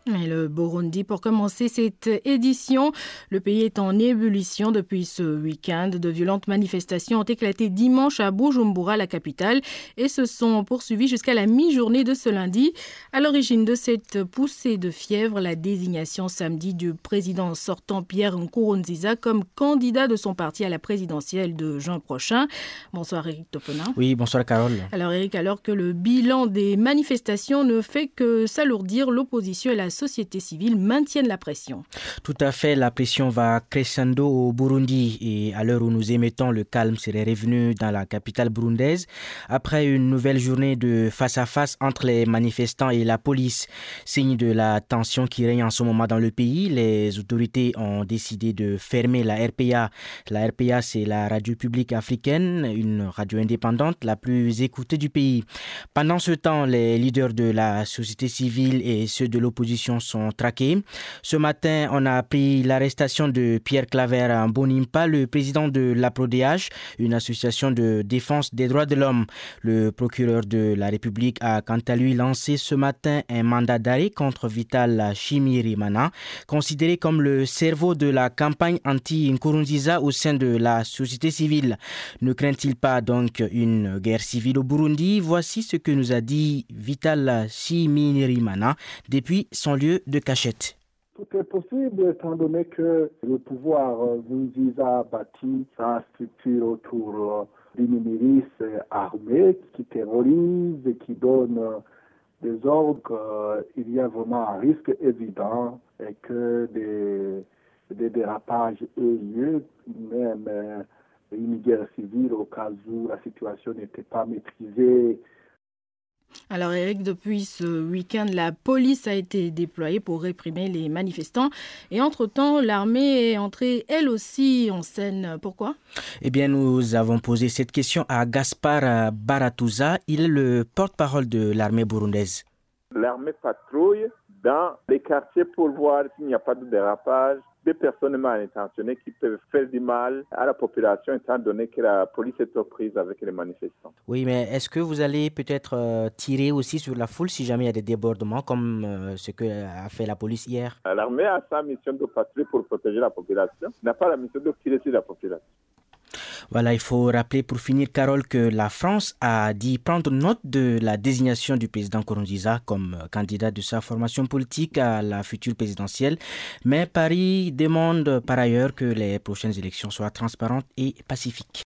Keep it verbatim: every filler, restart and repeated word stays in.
Et le Burundi, pour commencer cette édition, le pays est en ébullition depuis ce week-end. De violentes manifestations ont éclaté dimanche à Bujumbura, la capitale, et se sont poursuivies jusqu'à la mi-journée de ce lundi. À l'origine de cette poussée de fièvre, la désignation samedi du président sortant Pierre Nkurunziza comme candidat de son parti à la présidentielle de juin prochain. Bonsoir Éric Topena. Oui, bonsoir Carole. Alors Éric, alors que le bilan des manifestations ne fait que s'alourdir, l'opposition et la société civile maintiennent la pression. Tout à fait, la pression va crescendo au Burundi et à l'heure où nous émettons, le calme serait revenu dans la capitale burundaise après une nouvelle journée de face-à-face entre les manifestants et la police. Signe de la tension qui règne en ce moment dans le pays, les autorités ont décidé de fermer la R P A. La R P A, c'est la radio publique africaine, une radio indépendante la plus écoutée du pays. Pendant ce temps, les leaders de la société civile et ceux de l'opposition sont traqués. Ce matin, on a appris l'arrestation de Pierre Claver Mbonimpa, le président de l'A P R O D H, une association de défense des droits de l'homme. Le procureur de la République a quant à lui lancé ce matin un mandat d'arrêt contre Vital Shimirimana, considéré comme le cerveau de la campagne anti-Nkurunziza au sein de la société civile. Ne craint-il pas donc une guerre civile au Burundi? Voici ce que nous a dit Vital Shimirimana depuis son lieu de cachette. Tout est possible étant donné que le pouvoir Nkurunziza a bâti sa structure autour d'une milice armée qui terrorise et qui donne des ordres. Il y a vraiment un risque évident et que des, des dérapages aient lieu, même une guerre civile au cas où la situation n'était pas maîtrisée. Alors Eric, depuis ce week-end, la police a été déployée pour réprimer les manifestants et entre-temps, l'armée est entrée elle aussi en scène. Pourquoi? Eh bien, nous avons posé cette question à Gaspard Baratuza. Il est le porte-parole de l'armée burundaise. L'armée patrouille dans les quartiers pour voir s'il n'y a pas de dérapage, des personnes mal intentionnées qui peuvent faire du mal à la population étant donné que la police est aux prises avec les manifestants. Oui, mais est-ce que vous allez peut-être euh, tirer aussi sur la foule si jamais il y a des débordements comme euh, ce que a fait la police hier? L'armée a sa mission de patrouille pour protéger la population, n'a pas la mission de tirer sur la population. Voilà, il faut rappeler pour finir, Carole, que la France a dit prendre note de la désignation du président Nkurunziza comme candidat de sa formation politique à la future présidentielle. Mais Paris demande par ailleurs que les prochaines élections soient transparentes et pacifiques.